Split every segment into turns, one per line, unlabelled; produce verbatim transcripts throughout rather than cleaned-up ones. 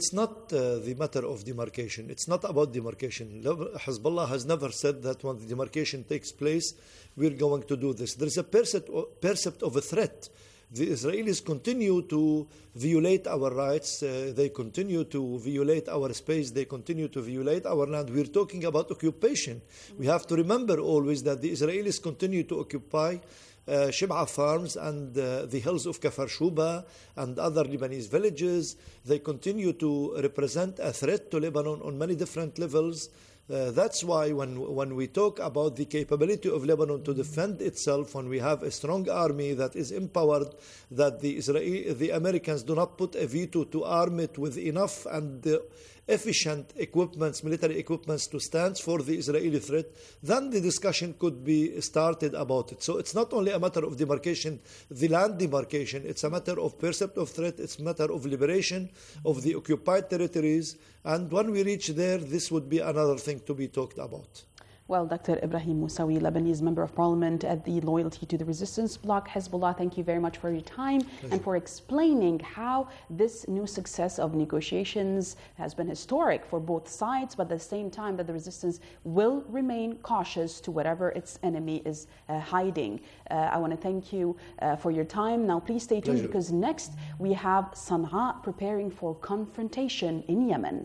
It's not uh, the matter of demarcation. It's not about demarcation. Hezbollah has never said that when the demarcation takes place, we're going to do this. There is a percept, percept of a threat. The Israelis continue to violate our rights. Uh, they continue to violate our space. They continue to violate our land. We're talking about occupation. We have to remember always that the Israelis continue to occupy Uh, Shib'a farms and uh, the hills of Kafar Shuba and other Lebanese villages. They continue to represent a threat to Lebanon on many different levels. Uh, that's why when when we talk about the capability of Lebanon to defend itself, when we have a strong army that is empowered, that the Israeli, the Americans do not put a veto to arm it with enough and uh, efficient equipments, military equipments to stand for the Israeli threat, then the discussion could be started about it. So it's not only a matter of demarcation, the land demarcation, it's a matter of percept of threat, it's a matter of liberation of the occupied territories. And when we reach there, this would be another thing to be talked about.
Well, Doctor Ibrahim Moussaoui, Lebanese Member of Parliament at the Loyalty to the Resistance Bloc, Hezbollah, thank you very much for your time Pleasure. and for explaining how this new success of negotiations has been historic for both sides, but at the same time that the resistance will remain cautious to whatever its enemy is uh, hiding. Uh, I want to thank you uh, for your time. Now, please stay tuned Pleasure. because next we have Sana'a preparing for confrontation in Yemen.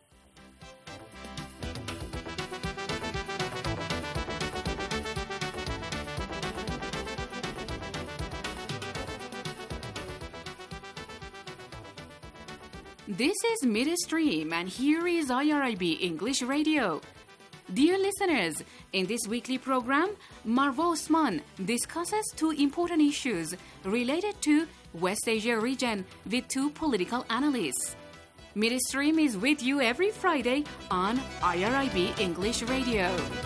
This is Midstream, and here is I R I B English Radio. Dear listeners, in this weekly program, Marwa Osman discusses two important issues related to West Asia region with two political analysts. Midstream is with you every Friday on I R I B English Radio.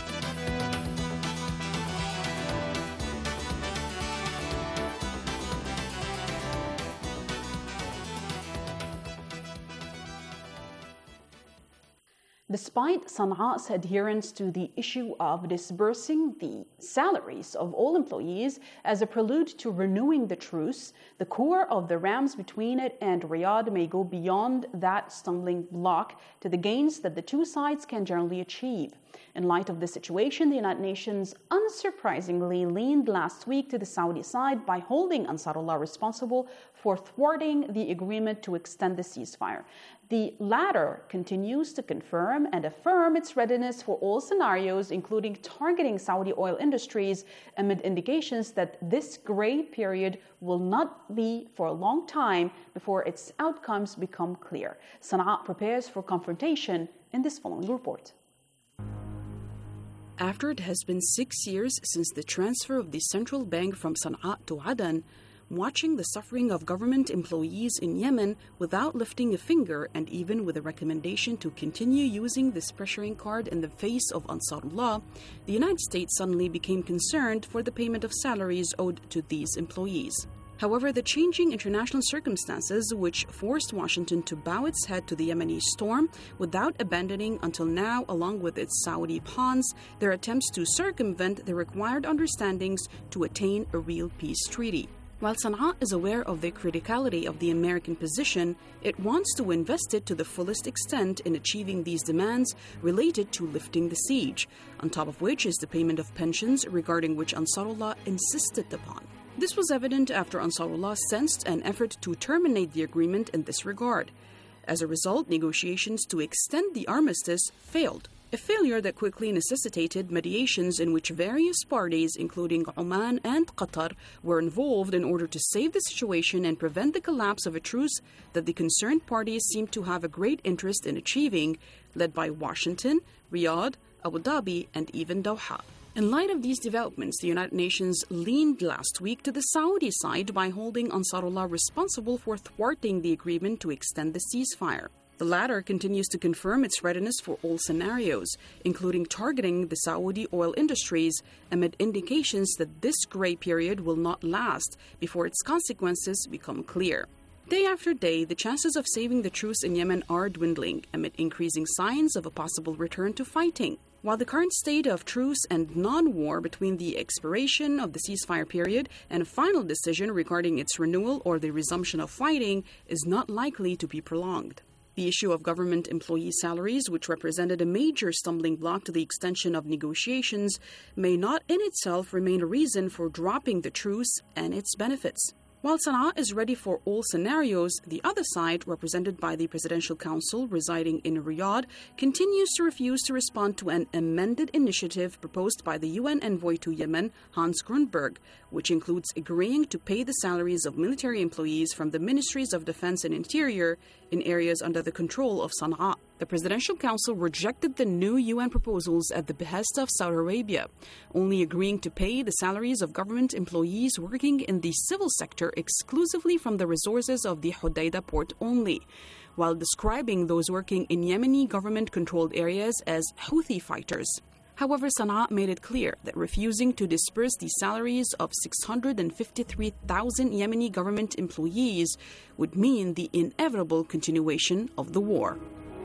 Despite Sana'a's adherence to the issue of disbursing the salaries of all employees as a prelude to renewing the truce, the core of the rams between it and Riyadh may go beyond that stumbling block to the gains that the two sides can generally achieve. In light of this situation, the United Nations unsurprisingly leaned last week to the Saudi side by holding Ansarullah responsible for thwarting the agreement to extend the ceasefire. The latter continues to confirm and affirm its readiness for all scenarios, including targeting Saudi oil industries, amid indications that this gray period will not be for a long time before its outcomes become clear. Sana'a prepares for confrontation in this following report.
After it has been six years since the transfer of the central bank from Sana'a to Aden, watching the suffering of government employees in Yemen without lifting a finger, and even with a recommendation to continue using this pressuring card in the face of Ansarullah, the United States suddenly became concerned for the payment of salaries owed to these employees. However, the changing international circumstances, which forced Washington to bow its head to the Yemeni storm without abandoning until now, along with its Saudi pawns, their attempts to circumvent the required understandings to attain a real peace treaty. While Sana'a is aware of the criticality of the American position, it wants to invest it to the fullest extent in achieving these demands related to lifting the siege, on top of which is the payment of pensions regarding which Ansarullah insisted upon. This was evident after Ansarullah sensed an effort to terminate the agreement in this regard. As a result, negotiations to extend the armistice failed. A failure that quickly necessitated mediations in which various parties, including Oman and Qatar, were involved in order to save the situation and prevent the collapse of a truce that the concerned parties seemed to have a great interest in achieving, led by Washington, Riyadh, Abu Dhabi, and even Doha. In light of these developments, the United Nations leaned last week to the Saudi side by holding Ansarullah responsible for thwarting the agreement to extend the ceasefire. The latter continues to confirm its readiness for all scenarios, including targeting the Saudi oil industries, amid indications that this gray period will not last before its consequences become clear. Day after day, the chances of saving the truce in Yemen are dwindling amid increasing signs of a possible return to fighting. While the current state of truce and non-war between the expiration of the ceasefire period and a final decision regarding its renewal or the resumption of fighting is not likely to be prolonged. The issue of government employee salaries, which represented a major stumbling block to the extension of negotiations, may not in itself remain a reason for dropping the truce and its benefits. While Sana'a is ready for all scenarios, the other side, represented by the Presidential Council residing in Riyadh, continues to refuse to respond to an amended initiative proposed by the U N envoy to Yemen, Hans Grundberg, which includes agreeing to pay the salaries of military employees from the Ministries of Defense and Interior in areas under the control of Sana'a. The Presidential Council rejected the new U N proposals at the behest of Saudi Arabia, only agreeing to pay the salaries of government employees working in the civil sector exclusively from the resources of the Hodeidah port only, while describing those working in Yemeni government-controlled areas as Houthi fighters. However, Sana'a made it clear that refusing to disperse the salaries of six hundred fifty-three thousand Yemeni government employees would mean the inevitable continuation of the war.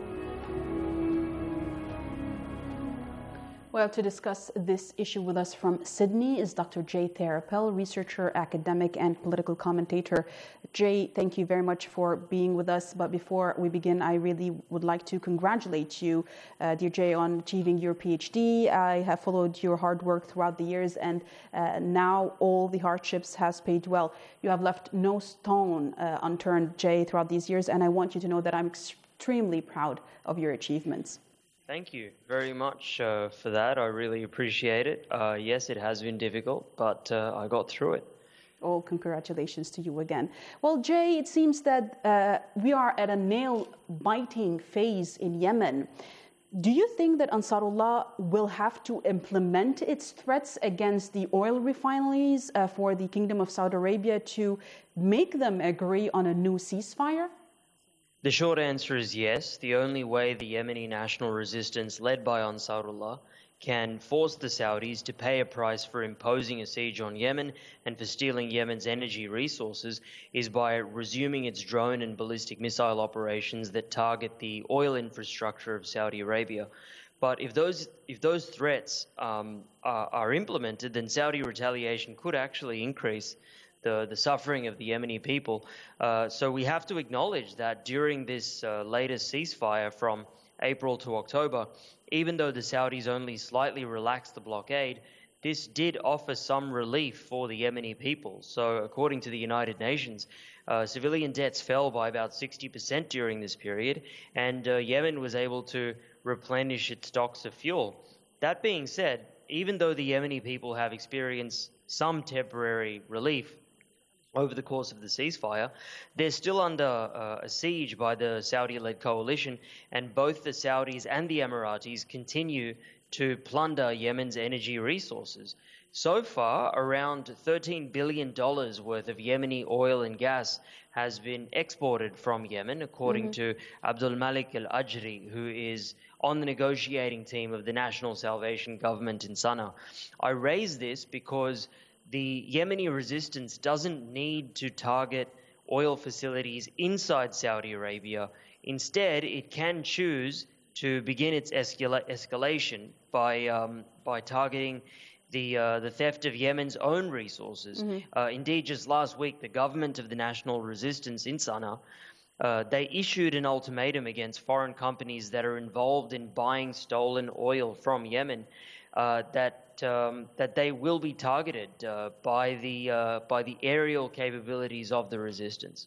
Well, to discuss this issue with us from Sydney is Doctor Jay Therapel, researcher, academic, and political commentator. Jay, thank you very much for being with us. But before we begin, I really would like to congratulate you, uh, dear Jay, on achieving your PhD. I have followed your hard work throughout the years, and uh, now all the hardships has paid well. You have left no stone uh, unturned, Jay, throughout these years, and I want you to know that I'm extremely proud of your achievements.
Thank you very much uh, for that. I really appreciate it. Uh, yes, it has been difficult, but uh, I got through it.
Oh, congratulations to you again. Well, Jay, it seems that uh, we are at a nail-biting phase in Yemen. Do you think that Ansarullah will have to implement its threats against the oil refineries uh, for the Kingdom of Saudi Arabia to make them agree on a new ceasefire?
The short answer is yes. The only way the Yemeni national resistance, led by Ansarullah, can force the Saudis to pay a price for imposing a siege on Yemen and for stealing Yemen's energy resources is by resuming its drone and ballistic missile operations that target the oil infrastructure of Saudi Arabia. But if those if those threats um, are, are implemented, then Saudi retaliation could actually increase The, the suffering of the Yemeni people. Uh, so we have to acknowledge that during this uh, latest ceasefire from April to October, even though the Saudis only slightly relaxed the blockade, this did offer some relief for the Yemeni people. So according to the United Nations, uh, civilian deaths fell by about sixty percent during this period, and uh, Yemen was able to replenish its stocks of fuel. That being said, even though the Yemeni people have experienced some temporary relief over the course of the ceasefire, they're still under uh, a siege by the Saudi-led coalition, and both the Saudis and the Emiratis continue to plunder Yemen's energy resources. So far, around thirteen billion dollars worth of Yemeni oil and gas has been exported from Yemen, according mm-hmm. to Abdul Malik al-Ajri, who is on the negotiating team of the National Salvation Government in Sana'a. I raise this because the Yemeni resistance doesn't need to target oil facilities inside Saudi Arabia. Instead, it can choose to begin its escala- escalation by um, by targeting the uh, the theft of Yemen's own resources. Mm-hmm. Uh, indeed, just last week, the government of the National Resistance in Sana'a, uh, they issued an ultimatum against foreign companies that are involved in buying stolen oil from Yemen, uh, that um, that they will be targeted uh, by the uh, by the aerial capabilities of the resistance.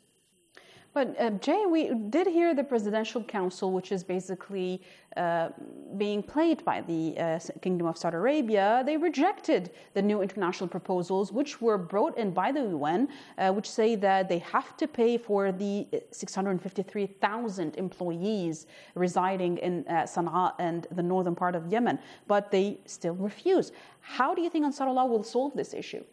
But uh, Jay, we did hear the Presidential Council, which is basically uh, being played by the uh, Kingdom of Saudi Arabia. They rejected the new international proposals, which were brought in by the U N, uh, which say that they have to pay for the six hundred fifty-three thousand employees residing in uh, Sana'a and the northern part of Yemen. But they still refuse. How do you think Ansarullah will solve this issue?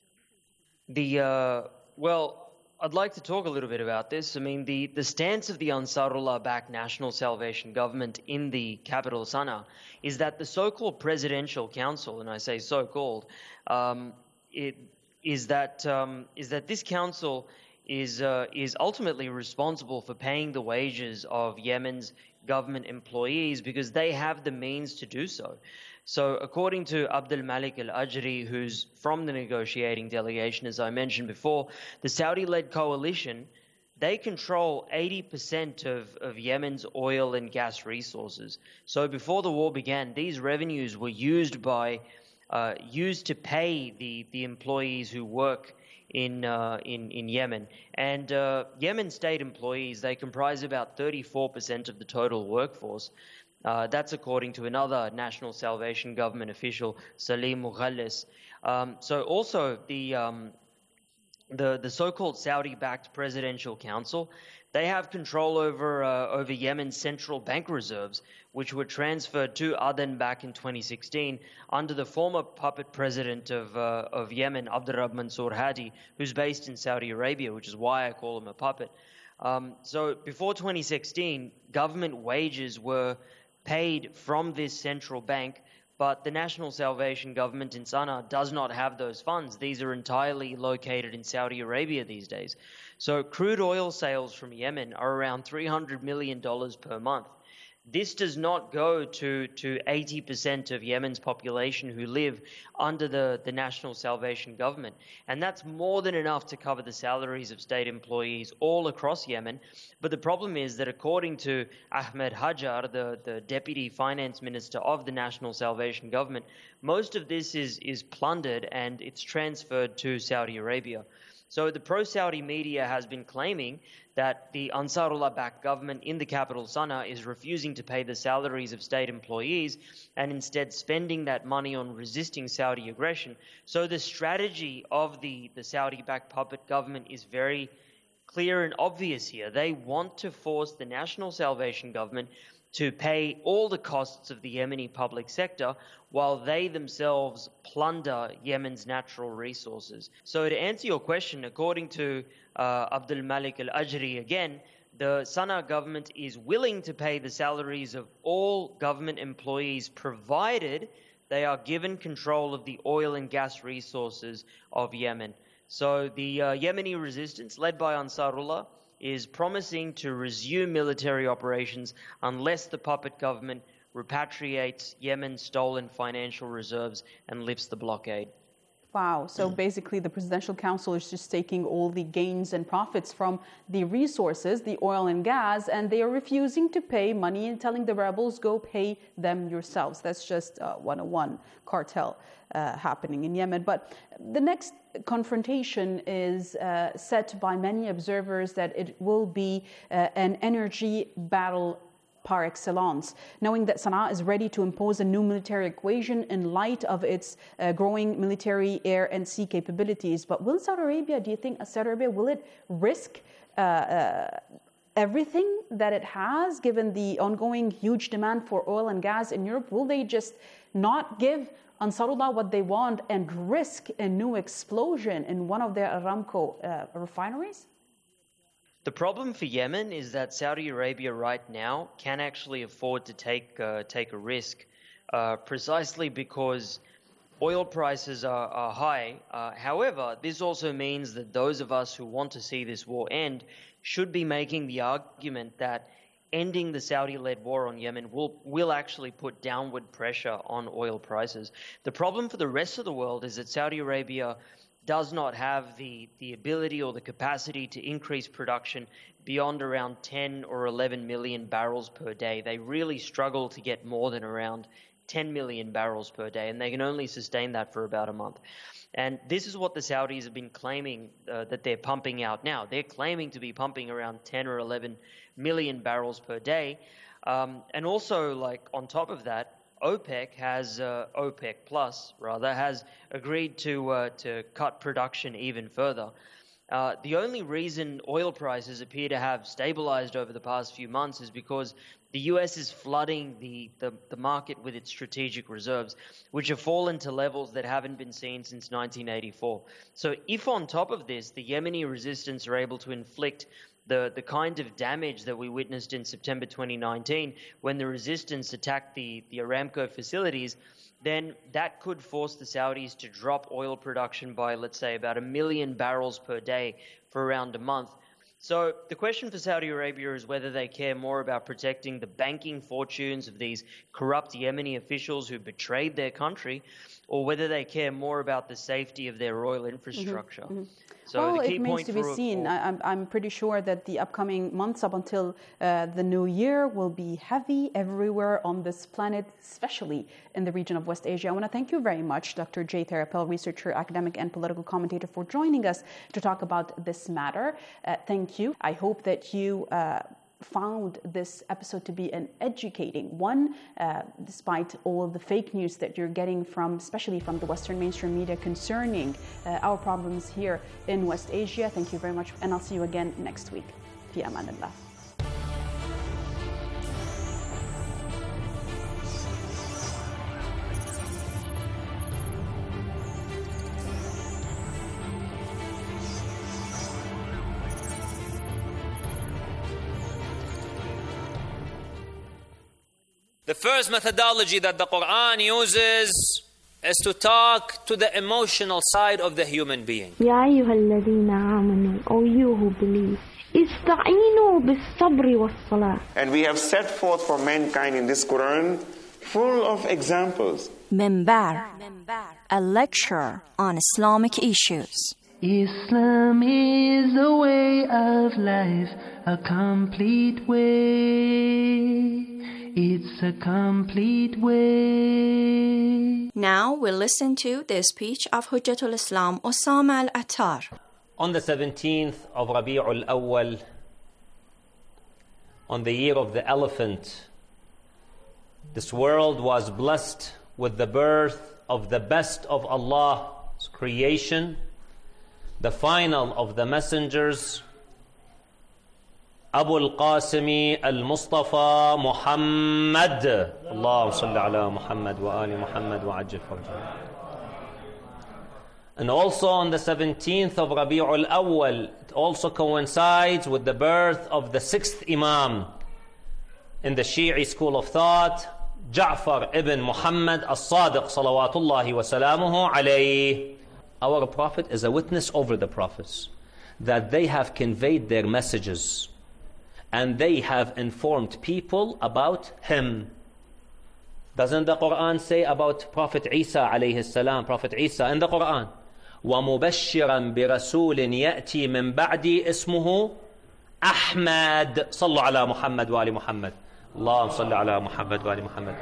The uh, well. I'd like to talk a little bit about this. I mean, the, the stance of the Ansarullah-backed National Salvation Government in the capital, Sana'a, is that the so-called Presidential Council, and I say so-called, um, it is that um, is that this council is uh, is ultimately responsible for paying the wages of Yemen's government employees because they have the means to do so. So according to Abdul Malik al-Ajri, who's from the negotiating delegation, as I mentioned before, the Saudi-led coalition, they control eighty percent of, of Yemen's oil and gas resources. So before the war began, these revenues were used by uh, used to pay the, the employees who work in uh, in in Yemen. And uh, Yemen state employees, they comprise about thirty-four percent of the total workforce. Uh, that's according to another National Salvation Government official, Salim Mughallis. Um, so also the um, the the so-called Saudi-backed Presidential Council, they have control over uh, over Yemen's central bank reserves, which were transferred to Aden back in twenty sixteen under the former puppet president of uh, of Yemen, Abdurrahman Mansour Hadi, who's based in Saudi Arabia, which is why I call him a puppet. Um, so before twenty sixteen, government wages were paid from this central bank, but the National Salvation Government in Sana'a does not have those funds. These are entirely located in Saudi Arabia these days. So crude oil sales from Yemen are around three hundred million dollars per month. This does not go to, to eighty percent of Yemen's population who live under the, the National Salvation Government. And that's more than enough to cover the salaries of state employees all across Yemen. But the problem is that according to Ahmed Hajar, the, the Deputy Finance Minister of the National Salvation Government, most of this is, is plundered and it's transferred to Saudi Arabia. So the pro-Saudi media has been claiming that the Ansarullah-backed government in the capital Sana'a is refusing to pay the salaries of state employees and instead spending that money on resisting Saudi aggression. So the strategy of the, the Saudi-backed puppet government is very clear and obvious here. They want to force the National Salvation Government to pay all the costs of the Yemeni public sector while they themselves plunder Yemen's natural resources. So to answer your question, according to uh, Abdul Malik Al-Ajri again, the Sana'a government is willing to pay the salaries of all government employees provided they are given control of the oil and gas resources of Yemen. So the uh, Yemeni resistance led by Ansarullah is promising to resume military operations unless the puppet government repatriates Yemen's stolen financial reserves and lifts the blockade.
Wow. So basically the Presidential Council is just taking all the gains and profits from the resources, the oil and gas, and they are refusing to pay money and telling the rebels, go pay them yourselves. That's just uh, one oh one cartel uh, happening in Yemen. But the next confrontation is uh, set by many observers that it will be uh, an energy battle par excellence, knowing that Sana'a is ready to impose a new military equation in light of its uh, growing military air and sea capabilities. But will Saudi Arabia, do you think, Saudi Arabia, will it risk uh, uh, everything that it has, given the ongoing huge demand for oil and gas in Europe? Will they just not give Ansarullah what they want and risk a new explosion in one of their Aramco uh, refineries?
The problem for Yemen is that Saudi Arabia right now can actually afford to take uh, take a risk, uh, precisely because oil prices are, are high. Uh, however, this also means that those of us who want to see this war end should be making the argument that ending the Saudi-led war on Yemen will, will actually put downward pressure on oil prices. The problem for the rest of the world is that Saudi Arabia does not have the, the ability or the capacity to increase production beyond around ten or eleven million barrels per day. They really struggle to get more than around ten million barrels per day, and they can only sustain that for about a month. And this is what the Saudis have been claiming uh, that they're pumping out now. They're claiming to be pumping around ten or eleven million barrels per day. Um, and also, like, on top of that, OPEC has uh, OPEC Plus rather has agreed to uh, to cut production even further. Uh, the only reason oil prices appear to have stabilized over the past few months is because the U S is flooding the, the, the market with its strategic reserves, which have fallen to levels that haven't been seen since nineteen eighty-four. So if on top of this, the Yemeni resistance are able to inflict the, the kind of damage that we witnessed in September twenty nineteen when the resistance attacked the, the Aramco facilities, then that could force the Saudis to drop oil production by, let's say, about a million barrels per day for around a month. So the question for Saudi Arabia is whether they care more about protecting the banking fortunes of these corrupt Yemeni officials who betrayed their country, or whether they care more about the safety of their oil infrastructure. Mm-hmm. Mm-hmm. So
well,
the key
it remains
point
to be
for,
seen.
for,
I, I'm, I'm pretty sure that the upcoming months up until uh, the new year will be heavy everywhere on this planet, especially in the region of West Asia. I want to thank you very much, Doctor Jay Tharapel, researcher, academic, and political commentator, for joining us to talk about this matter. Uh, thank you. I hope that you Uh, found this episode to be an educating one, uh, despite all of the fake news that you're getting from, especially from the Western mainstream media concerning uh, our problems here in West Asia. Thank you very much, and I'll see you again next week. Fi aman Allah.
The first methodology that the Quran uses is to talk to the emotional side of the human being.
يا أيها الذين آمنوا, O you who believe, استعينوا بالصبر والصلاة.
And we have set forth for mankind in this Quran full of examples.
Minbar, a lecture on Islamic issues.
Islam is a way of life, a complete way. It's a complete way.
Now we'll listen to the speech of Hujjatul Islam Osama al-Attar.
On the seventeenth of Rabi'ul Awwal, on the year of the elephant, this world was blessed with the birth of the best of Allah's creation, the final of the messengers, Abu al-Qasimi al-Mustafa Muhammad. Allahumma salli ala Muhammad wa ali Muhammad wa ajil farjah. And also on the seventeenth of Rabi'ul Awwal, it also coincides with the birth of the sixth Imam in the Shi'i school of thought, Ja'far ibn Muhammad as-Sadiq salawatullahi wa salamuhu alayhi. Our Prophet is a witness over the Prophets that they have conveyed their messages and they have informed people about him. Doesn't the Quran say about Prophet Isa alayhi salam, Prophet Isa in the Quran, وَمُبَشِّرًا بِرَسُولٍ يَأْتِي مِن بَعْدِي اسْمُهُ أحمد صلوا على محمد وآل محمد اللهم صل على محمد وآل محمد.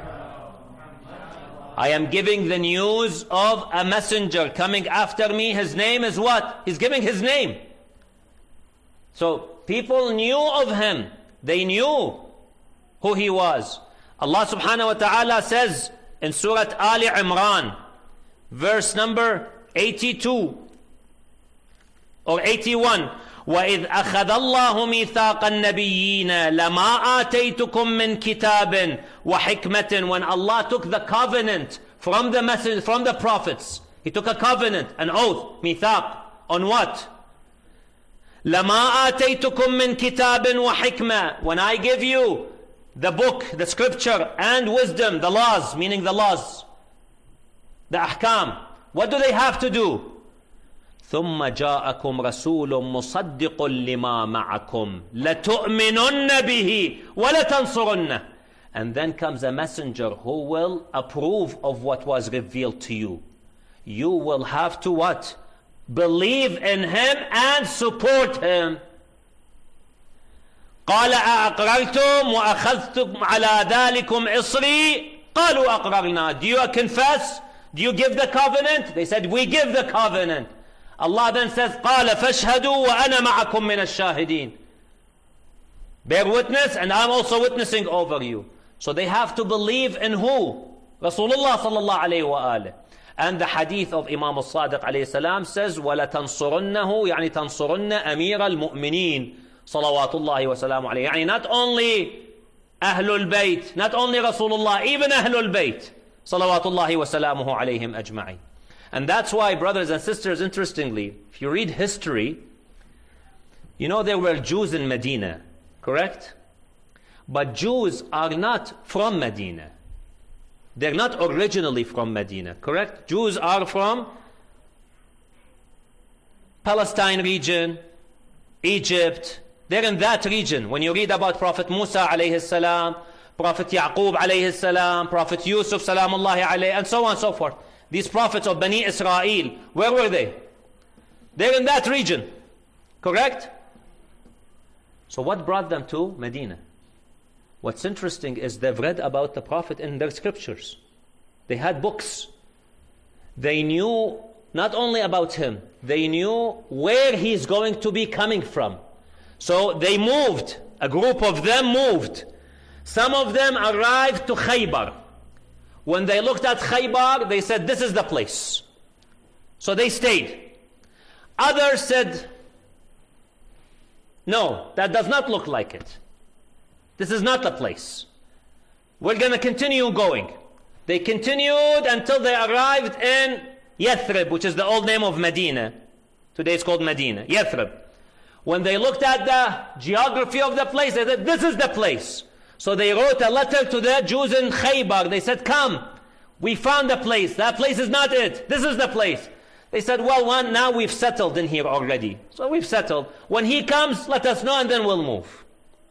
I am giving the news of a messenger coming after me. His name is what? He's giving his name. So people knew of him. They knew who he was. Allah subhanahu wa ta'ala says in Surah Ali Imran, verse number eighty-two or eighty-one, وَإِذْ أَخَذَ اللَّهُ مِيثَاقَ النَّبِيِّينَ لَمَا آتَيْتُكُم مِّن كِتَابٍ وَحِكْمَةٍ. When Allah took the covenant from the message, from the prophets, He took a covenant, an oath, mithaq, on what? لَمَا آتَيْتُكُم مِّن كِتَابٍ وَحِكْمَةٍ. When I give you the book, the scripture, and wisdom, the laws, meaning the laws, the ahkam, what do they have to do? ثُمَّ جَاءَكُمْ رَسُولٌ مُصَدِّقٌ لِمَا مَعَكُمْ لَتُؤْمِنُنَّ بِهِ وَلَتَنْصُرُنَّهُ. And then comes a messenger who will approve of what was revealed to you. You will have to what? Believe in him and support him. قال أأقررتم وأخذتم على ذلكم إصري قالوا أقررنا. Do you confess? Do you give the covenant? They said, we give the covenant. Allah then says, قال فاشهدوا وأنا معكم من الشاهدين. Bear witness and I'm also witnessing over you. So they have to believe in who? Rasulullah sallallahu alayhi wa alayhi. And the hadith of Imam al-Sadiq alayhi salam says, وَلَتَنصُرُنَّهُ يعني تنصرن أمير المؤمنين صلوات الله وسلامه عليه. يعني not only أهل البيت, not only Rasulullah, even أهل البيت صلوات الله وسلامه عليهم أجمعين. And that's why, brothers and sisters, interestingly, if you read history, you know there were Jews in Medina, correct? But Jews are not from Medina. They're not originally from Medina, correct? Jews are from Palestine region, Egypt, They're in that region. When you read about Prophet Musa alayhi salam, Prophet Yaqub alayhi salam, Prophet Yusuf salamullahi alayhi, and so on and so forth. These prophets of Bani Israel, where were they? They're in that region. Correct? So what brought them to Medina? What's interesting is they've read about the Prophet in their scriptures. They had books. They knew not only about him, they knew where he's going to be coming from. So they moved. A group of them moved. Some of them arrived to Khaybar. When they looked at Khaybar, they said, this is the place. So they stayed. Others said, no, that does not look like it. This is not the place. We're going to continue going. They continued until they arrived in Yathrib, which is the old name of Medina. Today it's called Medina, Yathrib. When they looked at the geography of the place, they said, this is the place. So they wrote a letter to the Jews in Khaybar. They said, come, we found the place. That place is not it. This is the place. They said, well, one, now we've settled in here already. So we've settled. When he comes, let us know and then we'll move.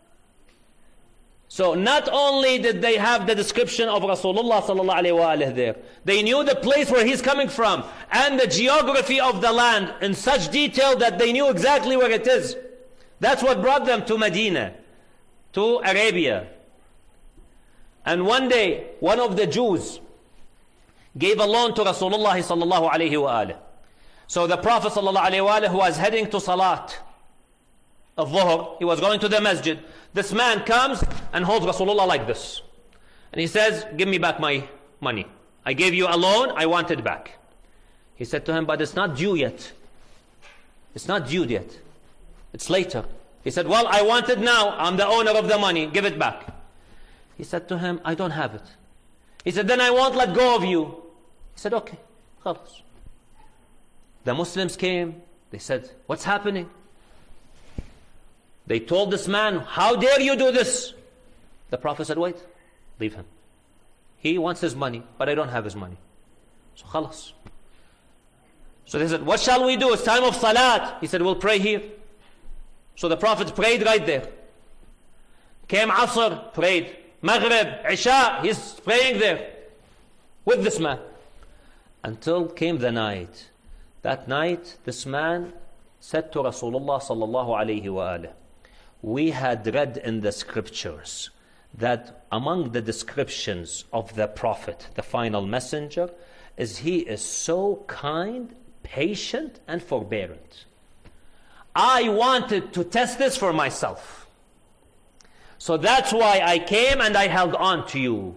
So not only did they have the description of Rasulullah sallallahu alaihi wasallam there, they knew the place where he's coming from and the geography of the land in such detail that they knew exactly where it is. That's what brought them to Medina, to Arabia. And one day, one of the Jews gave a loan to Rasulullah sallallahu alaihi wasallam. So the Prophet sallallahu alaihi wasallam was heading to Salat of Dhuhr. He was going to the masjid. This man comes and holds Rasulullah like this. And he says, give me back my money. I gave you a loan, I want it back. He said to him, but it's not due yet. It's not due yet. It's later. He said, well, I want it now. I'm the owner of the money. Give it back. He said to him, I don't have it. He said, then I won't let go of you. He said, okay, khalas. The Muslims came. They said, what's happening? They told this man, how dare you do this? The Prophet said, wait, leave him. He wants his money, but I don't have his money. So khalas. So they said, what shall we do? It's time of salat. He said, we'll pray here. So the Prophet prayed right there. Came Asr, prayed. Maghrib, Isha, he's praying there with this man. Until came the night. That night, this man said to Rasulullah sallallahu alayhi wa sallam, we had read in the scriptures that among the descriptions of the Prophet, the final messenger, is he is so kind, patient, and forbearant. I wanted to test this for myself. So that's why I came and I held on to you,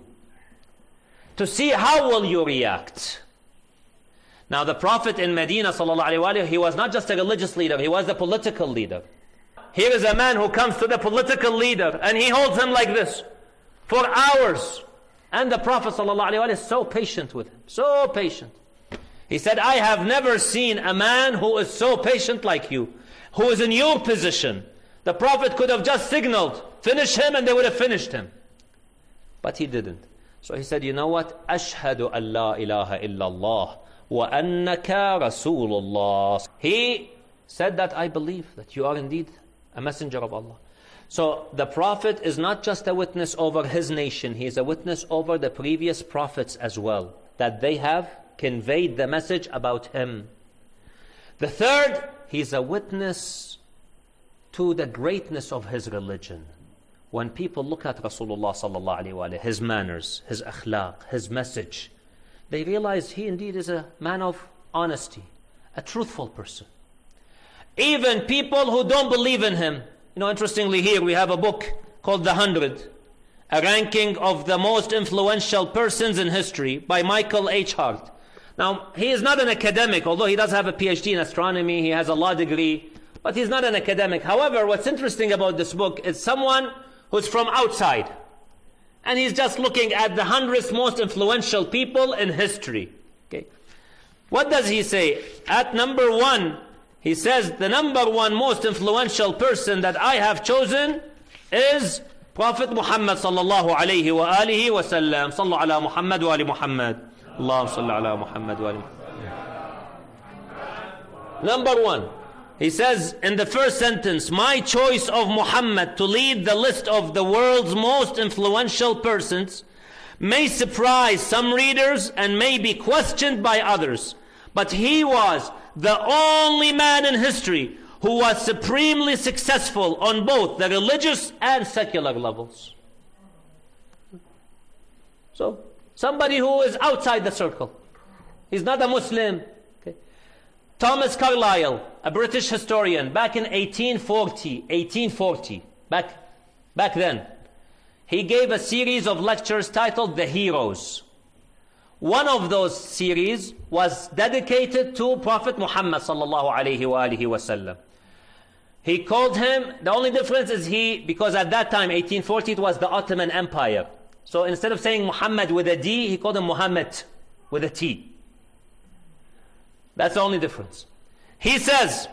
to see how will you react. Now the Prophet in Medina sallallahu alaihi wasallam, he was not just a religious leader, he was a political leader. Here is a man who comes to the political leader and he holds him like this for hours. And the Prophet sallallahu alaihi wasallam is so patient with him, so patient. He said, I have never seen a man who is so patient like you, who is in your position. The Prophet could have just signaled, finish him, and they would have finished him. But he didn't. So he said, you know what? Ashhadu an la ilaha illallah wa annaka Rasulullah. He said that I believe that you are indeed a messenger of Allah. So the Prophet is not just a witness over his nation, he is a witness over the previous prophets as well, that they have conveyed the message about him. The third, he is a witness to the greatness of his religion. When people look at Rasulullah sallallahu alaihi wasallam, his manners, his akhlaq, his message, they realize he indeed is a man of honesty, a truthful person. Even people who don't believe in him. You know, interestingly here we have a book called The Hundred, a ranking of the most influential persons in history by Michael H. Hart. Now, he is not an academic, although he does have a P H D in astronomy, he has a law degree, but he's not an academic. However, what's interesting about this book is someone who's from outside, and he's just looking at the hundred most influential people in history. Okay, what does he say? At number one, he says, the number one most influential person that I have chosen is Prophet Muhammad sallallahu alayhi wa alihi wa sallam. Sallu ala Muhammad wa ali Muhammad. Allahumma salli ala Muhammad wa ali Muhammad. Number one. He says in the first sentence, my choice of Muhammad to lead the list of the world's most influential persons may surprise some readers and may be questioned by others. But he was the only man in history who was supremely successful on both the religious and secular levels. So, somebody who is outside the circle. He's not a Muslim. Okay. Thomas Carlyle, a British historian, back in eighteen forty, eighteen forty, back, back then, he gave a series of lectures titled The Heroes. One of those series was dedicated to Prophet Muhammad sallallahu alayhi wa alihi wasallam. He called him, the only difference is he, because at that time, eighteen forty, it was the Ottoman Empire. So instead of saying Muhammad with a D, he called him Muhammad with a T. That's the only difference. He says,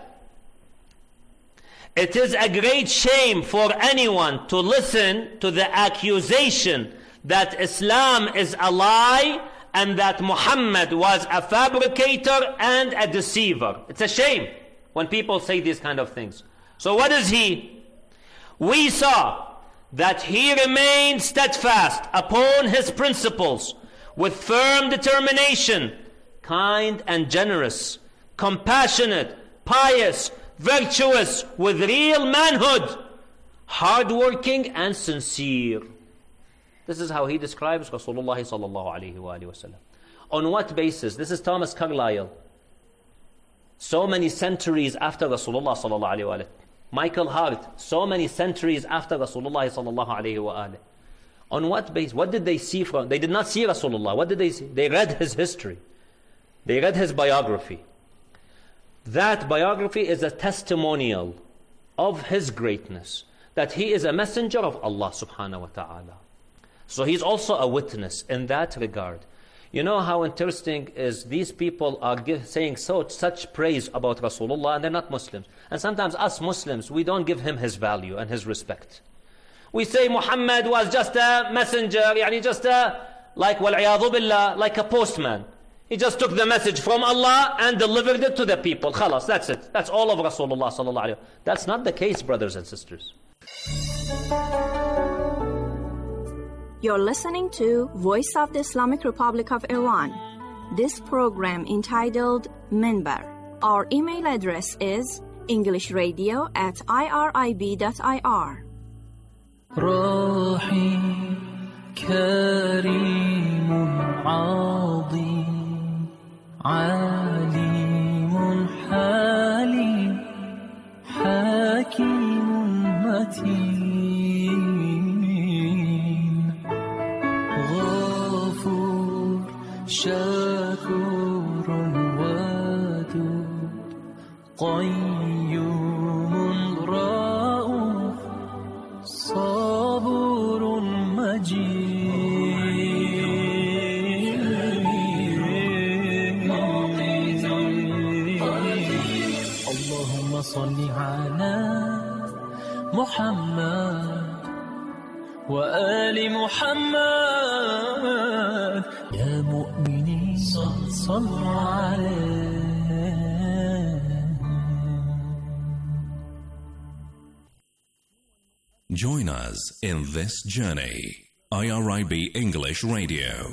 it is a great shame for anyone to listen to the accusation that Islam is a lie and that Muhammad was a fabricator and a deceiver. It's a shame when people say these kind of things. So what is he? We saw that he remained steadfast upon his principles with firm determination, kind and generous, compassionate, pious, virtuous, with real manhood, hardworking and sincere. This is how he describes Rasulullah sallallahu alayhi wa sallam. On what basis? This is Thomas Carlyle. So many centuries after Rasulullah sallallahu alayhi wa sallam. Michael Hart, so many centuries after Rasulullah sallallahu alayhi wa sallam. On what basis? What did they see from? They did not see Rasulullah. What did they see? They read his history. They read his biography. That biography is a testimonial of his greatness, that he is a messenger of Allah subhanahu wa ta'ala. So he's also a witness in that regard. You know how interesting is these people are give, saying so such praise about Rasulullah and they're not Muslims. And sometimes us Muslims, we don't give him his value and his respect. We say Muhammad was just a messenger, yani just a, like wal'iyadhu billah, like a postman. He just took the message from Allah and delivered it to the people. Khalas, that's it. That's all of Rasulullah sallallahu alayhi wa sallam. That's not the case, brothers and sisters.
You're listening to Voice of the Islamic Republic of Iran. This program entitled Minbar. Our email address is englishradio at irib dot I R.
رحيم كريم عظيم عليم حليم حكيم متين غفور شكور ودود قيوم رؤوف صبور مجيد اللهم صل على محمد وآل محمد يا مؤمنين صلوا عليه.
Join us in this journey. I R I B English Radio.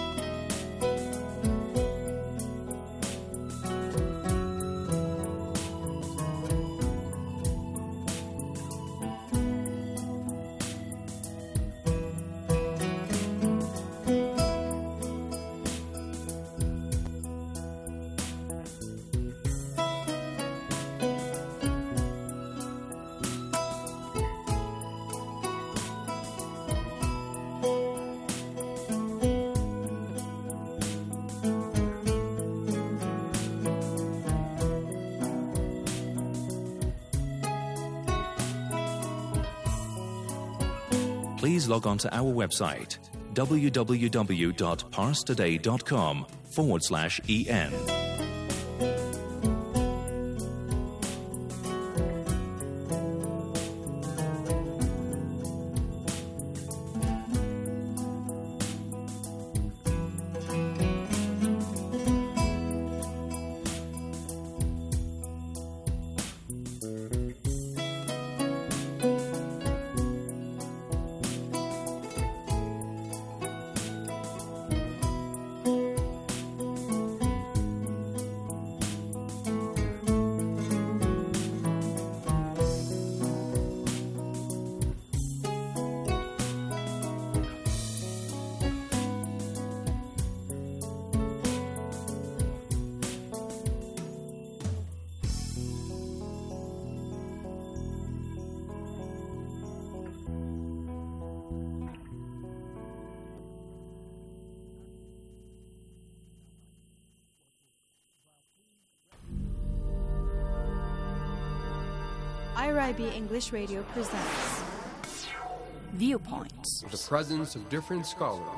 Please log on to our website, www.parstoday.com forward slash EN.
I R I B English Radio presents Viewpoints.
The presence of different scholars.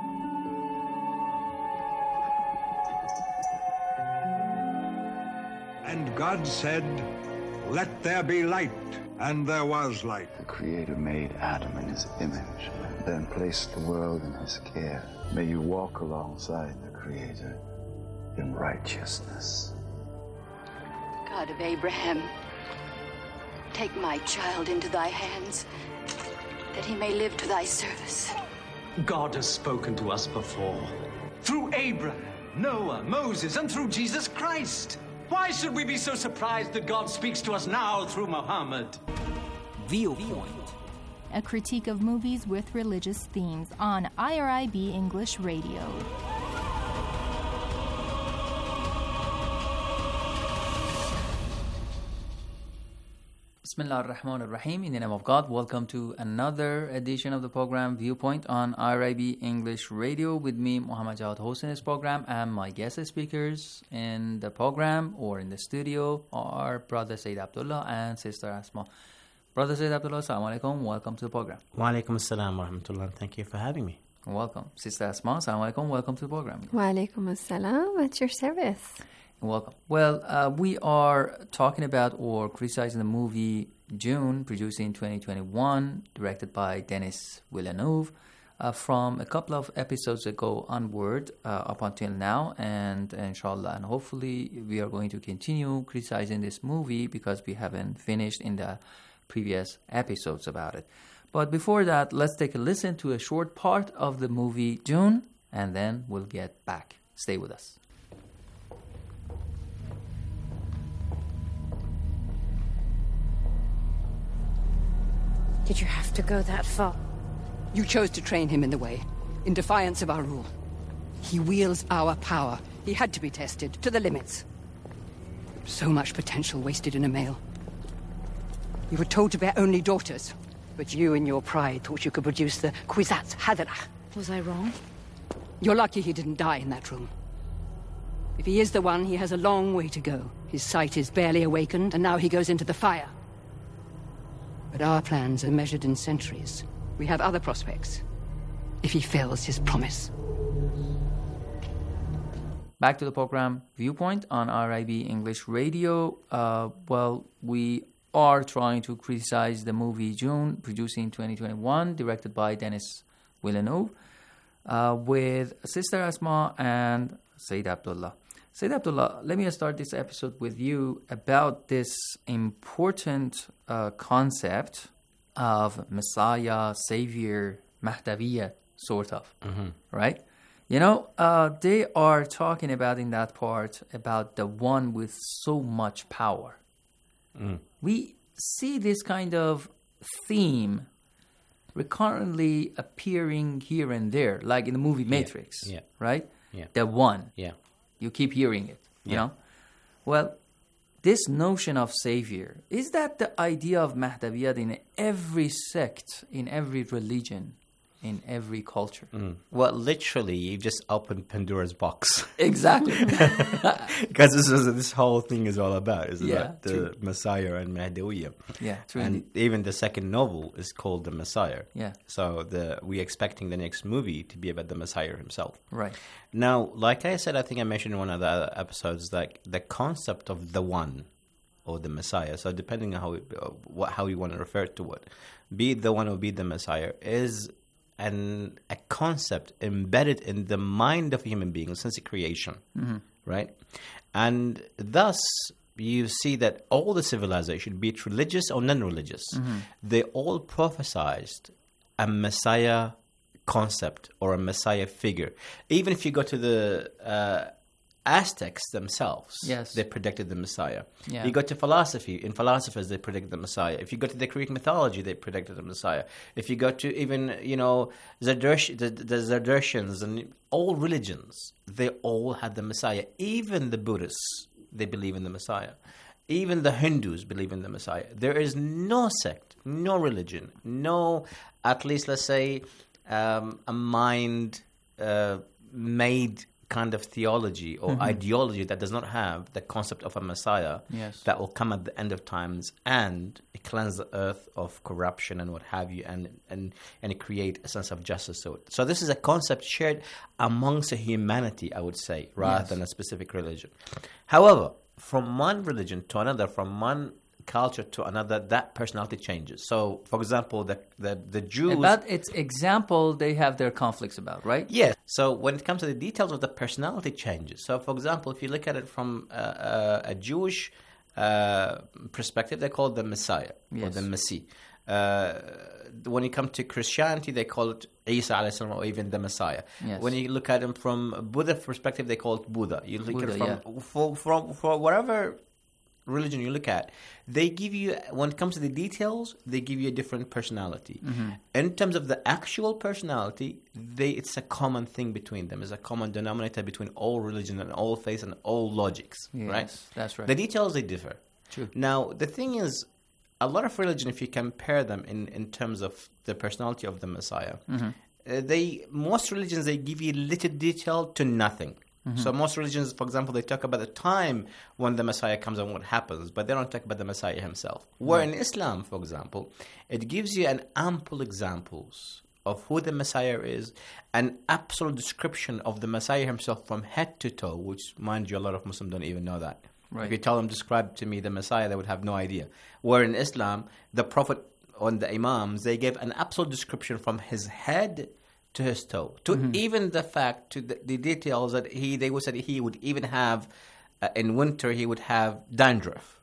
And God said, "Let there be light," and there was light.
The Creator made Adam in his image, then placed the world in his care. May you walk alongside the Creator in righteousness.
God of Abraham, take my child into thy hands, that he may live to thy service.
God has spoken to us before, through Abraham, Noah, Moses, and through Jesus Christ. Why should we be so surprised that God speaks to us now through Muhammad?
Viewpoint, a critique of movies with religious themes on I R I B English Radio.
Bismillah ar-Rahman ar-Rahim. In the name of God, welcome to another edition of the program Viewpoint on I R I B English Radio with me, Muhammad Jawad Hossain's program, and my guest speakers in the program or in the studio are Brother Sayyid Abdullah and Sister Asma. Brother Sayyid Abdullah, assalamu alaikum. Welcome to the program.
Wa alaikum assalam wa rahmatullah. Thank you for having me.
Welcome. Sister Asma, assalamu alaikum. Welcome to the program.
Wa alaikum assalam. At your service.
Welcome. Well, uh, we are talking about or criticizing the movie Dune, produced in twenty twenty-one, directed by Denis Villeneuve, uh, from a couple of episodes ago onward uh, up until now, and inshallah, and hopefully we are going to continue criticizing this movie because we haven't finished in the previous episodes about it. But before that, let's take a listen to a short part of the movie Dune, and then we'll get back. Stay with us.
Did you have to go that far?
You chose to train him in the way, in defiance of our rule. He wields our power. He had to be tested to the limits. So much potential wasted in a male. You were told to bear only daughters, but you in your pride thought you could produce the Kwisatz Haderach.
Was I wrong?
You're lucky he didn't die in that room. If he is the one, he has a long way to go. His sight is barely awakened, and now he goes into the fire. But our plans are measured in centuries. We have other prospects, if he fails his promise.
Back to the program Viewpoint on I R I B English Radio. Uh, well, we are trying to criticize the movie Dune, produced in twenty twenty-one, directed by Denis Villeneuve, uh, with Sister Asma and Sayyid Abdullah. Sayyid Abdullah, let me start this episode with you about this important uh, concept of Messiah, Savior, Mahdaviya, sort of, mm-hmm. right? You know, uh, they are talking about in that part about the one with so much power. Mm. We see this kind of theme recurrently appearing here and there, like in the movie Matrix,
yeah. Yeah.
right?
Yeah.
The one.
Yeah.
You keep hearing it, you
yeah.
know? Well, this notion of savior, is that the idea of Mahdaviyyat in every sect, in every religion, in every culture?
Mm. Well, literally, you just opened Pandora's box.
Exactly.
Because this is this whole thing is all about, is
yeah,
about the
true.
Messiah and Mahdawiyyah.
Yeah, true.
And
indeed.
even the second novel is called The Messiah.
Yeah.
So the we're expecting the next movie to be about the Messiah himself.
Right.
Now, like I said, I think I mentioned in one of the other episodes, like the concept of the one or the Messiah. So depending on how we, uh, what, how you want to refer to it, be it the one or be the Messiah, is an a concept embedded in the mind of a human being since creation, mm-hmm. right? And thus, you see that all the civilization, be it religious or non-religious, mm-hmm. they all prophesized a Messiah concept or a Messiah figure. Even if you go to the uh, Aztecs themselves,
yes.
they predicted the Messiah.
Yeah.
You go to philosophy, in philosophers, they predicted the Messiah. If you go to the Greek mythology, they predicted the Messiah. If you go to even, you know, Zerdusht, the, the Zerdushians and all religions, they all had the Messiah. Even the Buddhists, they believe in the Messiah. Even the Hindus believe in the Messiah. There is no sect, no religion, no, at least let's say, um, a mind uh, made kind of theology or
Mhm.
ideology that does not have the concept of a Messiah
Yes.
that will come at the end of times and cleanse the earth of corruption and what have you, and and and create a sense of justice. So, so this is a concept shared amongst humanity, I would say, rather
Yes.
than a specific religion. However, from one religion to another, from one culture to another, that personality changes. So, for example, the the, the Jews...
About its example, they have their conflicts about, right?
Yes. So when it comes to the details of the personality changes. So, for example, if you look at it from uh, uh, a Jewish uh, perspective, they call it the Messiah or
Yes.
the Messiah. Uh, when you come to Christianity, they call it Isa alayhi salam, or even the Messiah.
Yes.
When you look at him from Buddha perspective, they call it Buddha. You look
Buddha,
at it from, for, from for whatever religion you look at, they give you, when it comes to the details, they give you a different personality.
Mhm.
In terms of the actual personality, they it's a common thing between them. It's a common denominator between all religion and all faiths and all logics,
Yes,
right?
that's right.
The details, they differ.
True.
Now, the thing is, a lot of religion, if you compare them in, in terms of the personality of the Messiah,
Mhm.
uh, they most religions, they give you little detail to nothing.
Mhm.
So most religions, for example, they talk about the time when the Messiah comes and what happens, but they don't talk about the Messiah himself. Where
Right.
in Islam, for example, it gives you an ample examples of who the Messiah is, an absolute description of the Messiah himself from head to toe, which, mind you, a lot of Muslims don't even know that.
Right.
If you tell them, describe to me the Messiah, they would have no idea. Where in Islam, the Prophet and the Imams, they gave an absolute description from his head to his toe, to
Mhm.
even the fact, to the, the details that he, they would say he would even have, uh, in winter, he would have dandruff.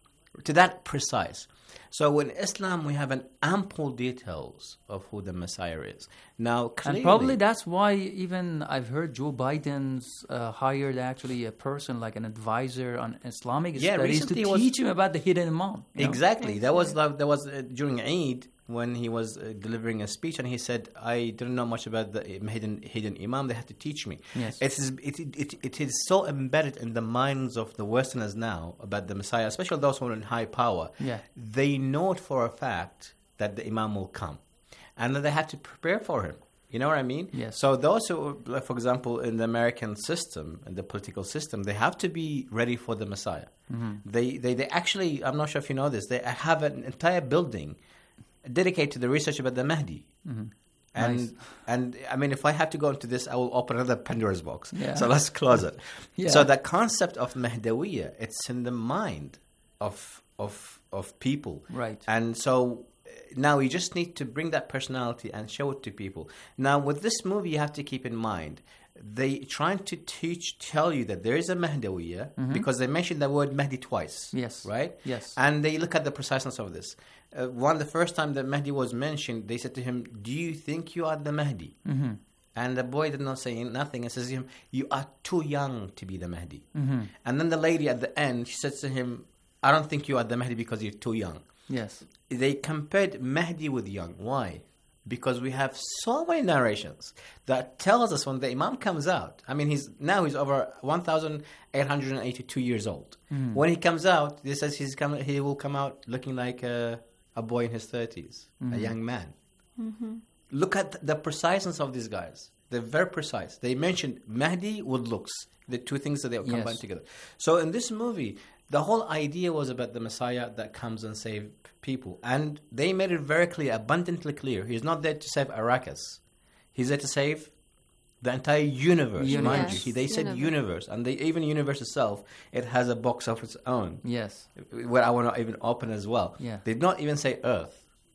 To that precise. So in Islam, we have an ample details of who the Messiah is. Now, clearly,
And probably that's why even I've heard Joe Biden's uh, hired actually a person like an advisor on Islamic
Yeah,
studies to
recently was-
teach him about the hidden Imam. you know?
Exactly. That was like, that was uh, during Eid when he was uh, delivering a speech, and he said, "I didn't know much about the um, hidden hidden Imam. They had to teach me."
Yes.
It is it, it it is so embedded in the minds of the Westerners now about the Messiah, especially those who are in high power.
Yeah.
They know it for a fact that the Imam will come, and that they have to prepare for him. You know what I mean?
Yes.
So those who, like, for example, in the American system, in the political system, they have to be ready for the Messiah.
Mhm.
They, they, they actually, I'm not sure if you know this, they have an entire building dedicated to the research about the Mahdi.
Mhm.
And
Nice.
and I mean, if I have to go into this, I will open another Pandora's box.
Yeah.
So let's close it.
Yeah.
So the concept of Mahdawiyya, it's in the mind of of of people.
Right.
And so uh, now you just need to bring that personality and show it to people. Now with this movie, you have to keep in mind, they trying to teach, tell you that there is a Mahdawiyya
Mhm.
because they mentioned the word Mahdi twice.
Yes.
Right?
Yes.
And they look at the preciseness of this. Uh, one, the first time that Mahdi was mentioned, they said to him, "Do you think you are the Mahdi?"
Mhm.
And the boy did not say nothing. It says to him, "You are too young to be the Mahdi."
Mhm.
And then the lady at the end, she says to him, "I don't think you are the Mahdi because you're too young."
Yes.
They compared Mahdi with young. Why? Because we have so many narrations that tells us when the Imam comes out. I mean, he's now he's over one thousand eight hundred eighty-two years old.
Mhm.
When he comes out, this says he's come, he will come out looking like a, a boy in his thirties, a
Mhm.
young man.
Mm-hmm.
Look at the preciseness of these guys. They're very precise. They mentioned Mahdi with looks, the two things that they combine
Yes.
together. So in this movie, the whole idea was about the Messiah that comes and saves people. And they made it very clear, abundantly clear. He's not there to save Arrakis. He's there to save the entire universe.
Universe.
Mind you,
Yes,
he, they said
universe.
universe. And they, even universe itself, it has a box of its own.
Yes.
Where I want to even open as well.
Yeah.
They did not even say Earth.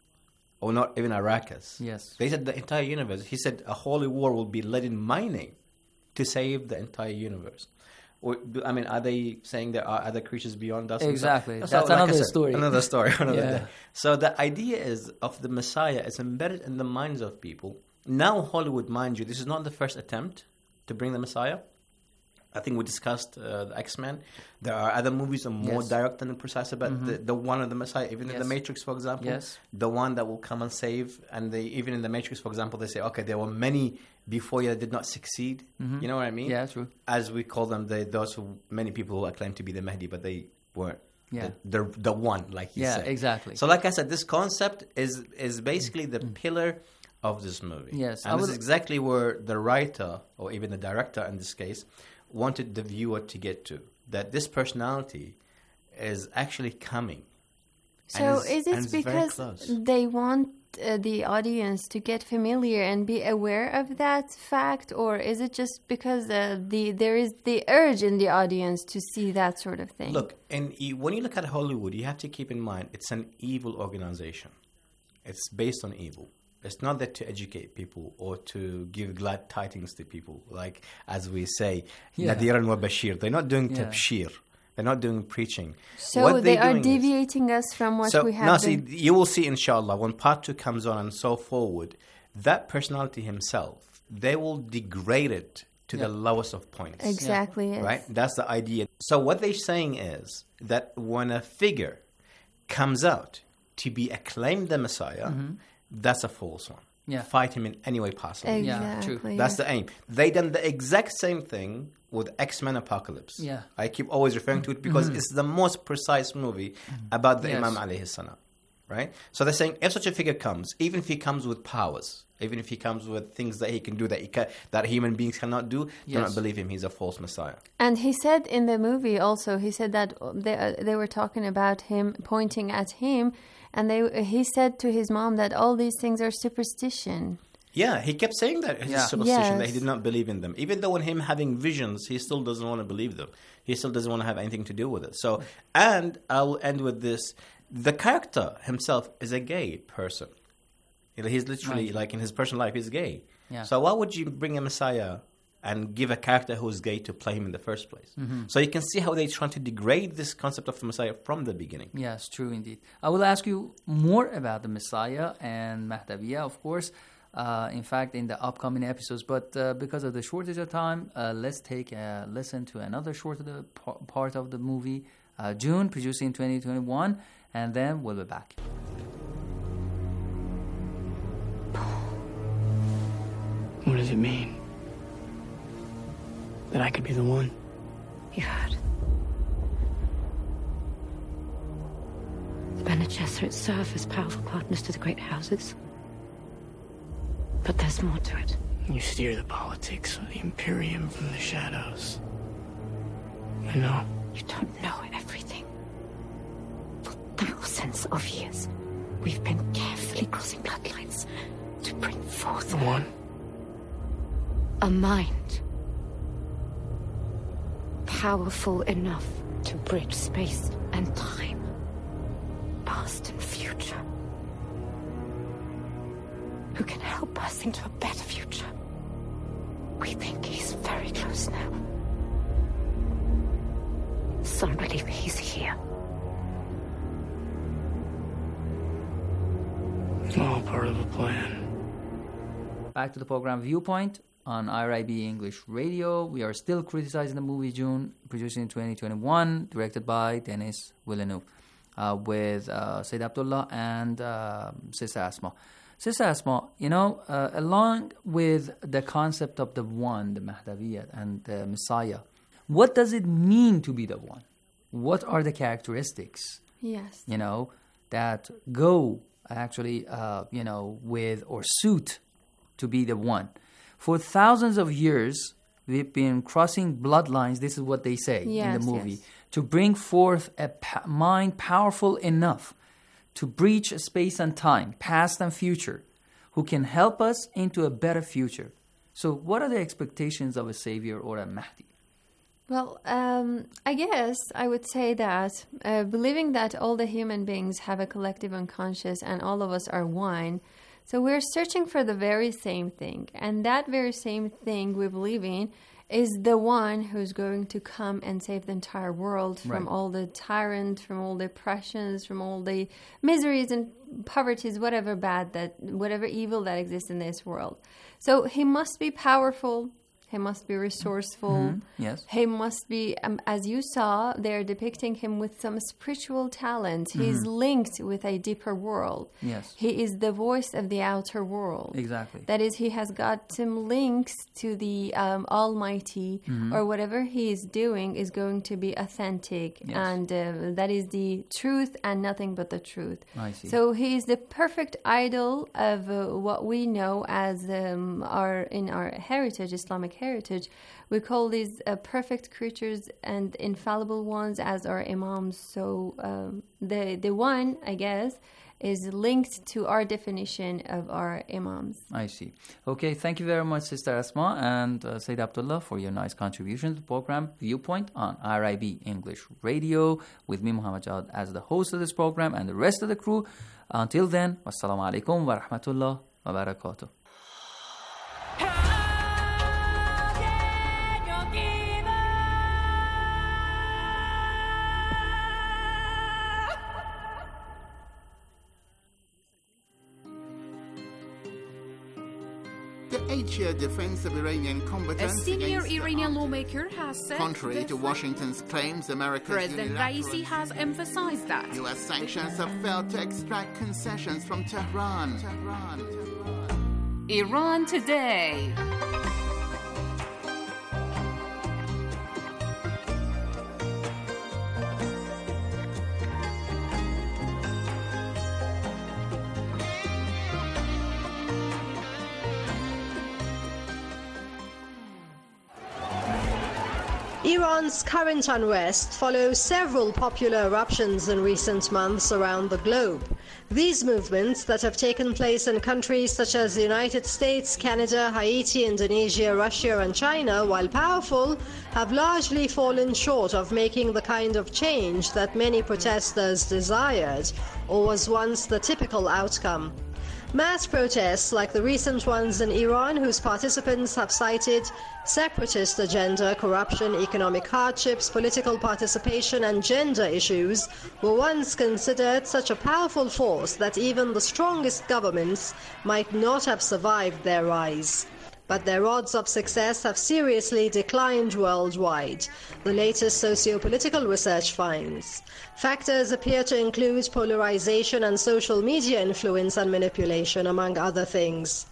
Or not even Arrakis.
Yes.
They said the entire universe. He said a holy war will be led in my name to save the entire universe. Or, do- I mean, are they saying there are other creatures beyond us?
Exactly.
So,
That's
like I
another
said,
story.
Another story. Another
Yeah.
day. So the idea is of the Messiah is embedded in the minds of people. Now Hollywood, mind you, this is not the first attempt to bring the Messiah. I think we discussed uh, the X-Men. There are other movies that are more
Yes.
direct and precise about
Mhm.
the, the one of the Messiah. Even in
Yes.
the Matrix, for example,
Yes.
the one that will come and save. And they even in the Matrix, for example, they say, okay, there were many before you that did not succeed.
Mhm.
You know what I mean?
Yeah, true.
As we call them, the, those who many people who claim to be the Mahdi, but they weren't.
Yeah.
The, the, the one, like you
Yeah,
said.
exactly.
So like I said, this concept is is basically the pillar of this movie.
Yes, I
and this
will-
is exactly where the writer, or even the director in this case, wanted the viewer to get to. That this personality is actually coming.
So
And
is
and
it
it's very
because
close.
they want uh, the audience to get familiar and be aware of that fact, or is it just because uh, the there is the urge in the audience to see that sort of thing?
Look, and you, when you look at Hollywood, you have to keep in mind it's an evil organization. It's based on evil. It's not there to educate people or to give glad tidings to people, like as we say,
Yeah.
Nadiran wa Bashir. They're not doing
Yeah.
tabshir. They're not doing preaching.
So
What
they
they're
are
doing is-
deviating us from what
so,
we have
no,
been.
see, you will see, inshallah, when part two comes on and so forward, that personality himself, they will degrade it to the
Yeah.
lowest of points.
Exactly, yes.
Right? That's the idea. So what they're saying is that when a figure comes out to be acclaimed the Messiah,
Mhm.
that's a false one.
Yeah.
Fight him in any way possible.
Yeah, true.
Exactly.
That's the aim. They done the exact same thing with X-Men Apocalypse.
Yeah.
I keep always referring to it because
Mhm.
it's the most precise movie about the
Yes.
Imam alayhi salam. Right? So they're saying if such a figure comes, even if he comes with powers, even if he comes with things that he can do that he ca- that human beings cannot do, do
Yes.
not believe him. He's a false Messiah.
And he said in the movie also, he said that they, uh, they were talking about him, pointing at him, and they he said to his mom that all these things are superstition.
Yeah, he kept saying that it's
Yeah.
a superstition that he
Yes.
did not believe in them. Even though in him having visions, he still doesn't want to believe them. He still doesn't want to have anything to do with it. So, and I'll end with this: the character himself is a gay person. You know, he's literally
Right.
like in his personal life, he's gay.
Yeah.
So why would you bring a Messiah and give a character who's gay to play him in the first place?
Mhm.
So you can see how they're trying to degrade this concept of the Messiah from the beginning.
Yes, true indeed. I will ask you more about the Messiah and Mahdaviya, of course, uh, in fact, in the upcoming episodes. But uh, because of the shortage of time, uh, let's take a listen to another short of the par- part of the movie, uh, June, produced in twenty twenty-one, and then we'll be back.
What does it mean? That I could be the one?
You heard. The Bene Gesserit serve as powerful partners to the great houses. But there's more to it.
You steer the politics of the Imperium from the shadows. I know.
You don't know everything. For thousands of years, we've been carefully crossing bloodlines to bring forth
The one?
a mind powerful enough to bridge space and time, past and future, who can help us into a better future. We think he's very close now. Some believe he's here.
All part of a plan.
Back to the program Viewpoint on I R I B English Radio. We are still criticizing the movie June, produced in twenty twenty-one, directed by Denis Villeneuve, uh, with uh, Said Abdullah and uh, Sister Asma. Sister Asma, you know, uh, along with the concept of the one, the Mahdaviyyat and the Messiah, what does it mean to be the one? What are the characteristics,
Yes.
you know, that go actually, uh, you know, with or suit to be the one? For thousands of years, we've been crossing bloodlines, this is what they say in
Yes,
the movie,
yes.
to bring forth a pa- mind powerful enough to breach space and time, past and future, who can help us into a better future. So what are the expectations of a savior or a Mahdi?
Well, um, I guess I would say that uh, believing that all the human beings have a collective unconscious and all of us are one, so we're searching for the very same thing. And that very same thing we believe in is the one who's going to come and save the entire world from
Right.
all the tyrants, from all the oppressions, from all the miseries and poverties, whatever bad that, whatever evil that exists in this world. So he must be powerful He must be resourceful.
Mm-hmm. Yes.
He must be, um, as you saw, they're depicting him with some spiritual talent. Mm-hmm. He's linked with a deeper world.
Yes.
He is the voice of the outer world.
Exactly.
That is, he has got some links to the um, Almighty, mm-hmm. or whatever he is doing is going to be authentic.
Yes.
And uh, that is the truth and nothing but the truth.
I see.
So he is the perfect idol of uh, what we know as um, our in our heritage, Islamic heritage. We call these uh, perfect creatures and infallible ones as our imams. So um, the the one, I guess, is linked to our definition of our imams.
I see. Okay, thank you very much, Sister Asma and uh, Sayyid Abdullah, for your nice contribution to the program Viewpoint on I R I B English Radio, with me, Muhammad Jawad, as the host of this program, and the rest of the crew. Until then, wassalamu alaikum wa rahmatullah wa barakatuh.
The eight-year defense of Iranian combatants.
A senior Iranian lawmaker has said,
contrary to Washington's claims, America's
President Raisi has emphasized that
U S sanctions have failed to extract concessions from Tehran. Tehran. Tehran.
Iran Today.
Iran's current unrest follows several popular eruptions in recent months around the globe. These movements that have taken place in countries such as the United States, Canada, Haiti, Indonesia, Russia and China, while powerful, have largely fallen short of making the kind of change that many protesters desired, or was once the typical outcome. Mass protests like the recent ones in Iran, whose participants have cited separatist agenda, corruption, economic hardships, political participation and gender issues, were once considered such a powerful force that even the strongest governments might not have survived their rise. But their odds of success have seriously declined worldwide, the latest socio-political research finds. Factors appear to include polarization and social media influence and manipulation, among other things.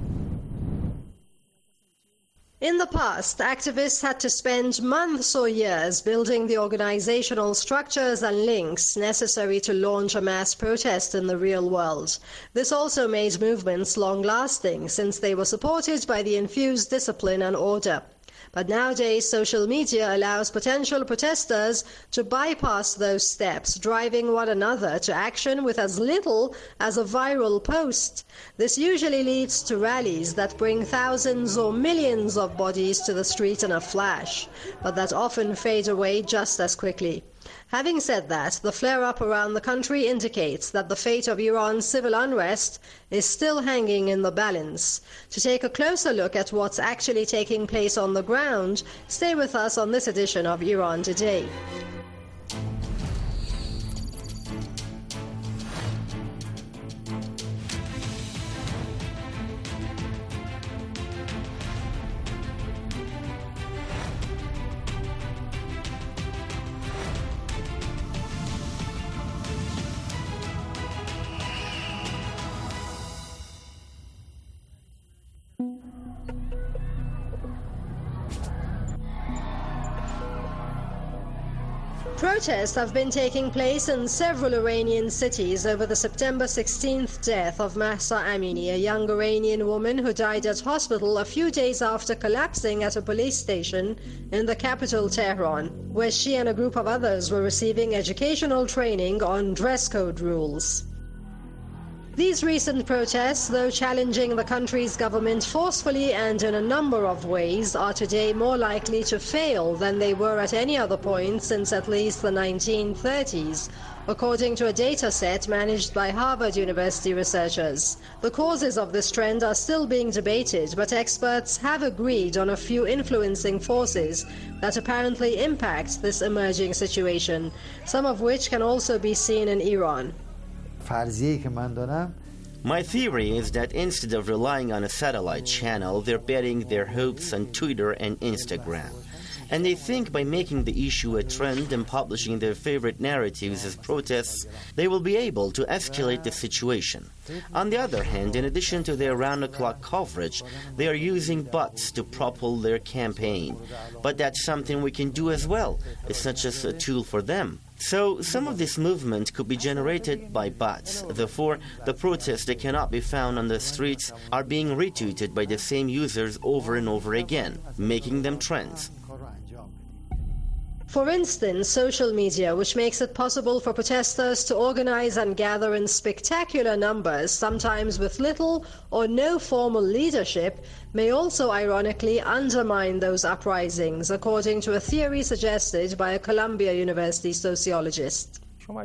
In the past, activists had to spend months or years building the organizational structures and links necessary to launch a mass protest in the real world. This also made movements long-lasting, since they were supported by the infused discipline and order. But nowadays, social media allows potential protesters to bypass those steps, driving one another to action with as little as a viral post. This usually leads to rallies that bring thousands or millions of bodies to the street in a flash, but that often fade away just as quickly. Having said that, the flare-up around the country indicates that the fate of Iran's civil unrest is still hanging in the balance. To take a closer look at what's actually taking place on the ground, stay with us on this edition of Iran Today. Protests have been taking place in several Iranian cities over the September sixteenth death of Mahsa Amini, a young Iranian woman who died at hospital a few days after collapsing at a police station in the capital Tehran, where she and a group of others were receiving educational training on dress code rules. These recent protests, though challenging the country's government forcefully and in a number of ways, are today more likely to fail than they were at any other point since at least the nineteen thirties, according to a data set managed by Harvard University researchers. The causes of this trend are still being debated, but experts have agreed on a few influencing forces that apparently impact this emerging situation, some of which can also be seen in Iran.
فرضیه‌ای که من دارم
My theory is that instead of relying on a satellite channel, they're betting their hopes on Twitter and Instagram. And they think by making the issue a trend and publishing their favorite narratives as protests, they will be able to escalate the situation. On the other hand, in addition to their round-the-clock coverage, they are using bots to propel their campaign. But that's something we can do as well. It's not just a tool for them. So, some of this movement could be generated by bots. Therefore, the protests that cannot be found on the streets are being retweeted by the same users over and over again, making them trends.
For instance, social media, which makes it possible for protesters to organize and gather in spectacular numbers, sometimes with little or no formal leadership, may also ironically undermine those uprisings, according to a theory suggested by a Columbia University sociologist.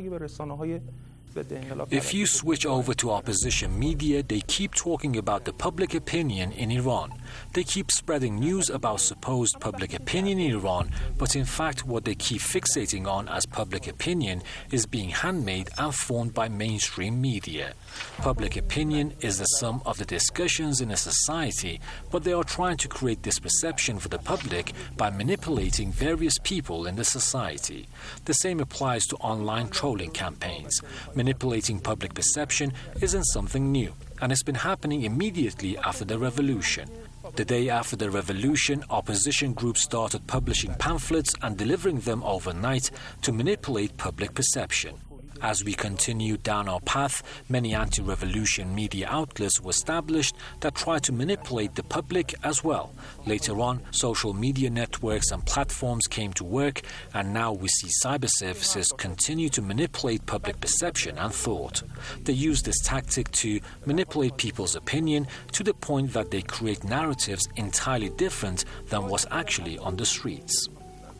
If you switch over to opposition media, they keep talking about the public opinion in Iran. They keep spreading news about supposed public opinion in Iran, but in fact what they keep fixating on as public opinion is being handmade and formed by mainstream media. Public opinion is the sum of the discussions in a society, but they are trying to create this perception for the public by manipulating various people in the society. The same applies to online trolling campaigns. Manipulating public perception isn't something new, and it's been happening immediately after the revolution. The day after the revolution, opposition groups started publishing pamphlets and delivering them overnight to manipulate public perception. As we continued down our path, many anti-revolution media outlets were established that tried to manipulate the public as well. Later on, social media networks and platforms came to work, and now we see cyber services continue to manipulate public perception and thought. They use this tactic to manipulate people's opinion to the point that they create narratives entirely different than what's actually on the streets.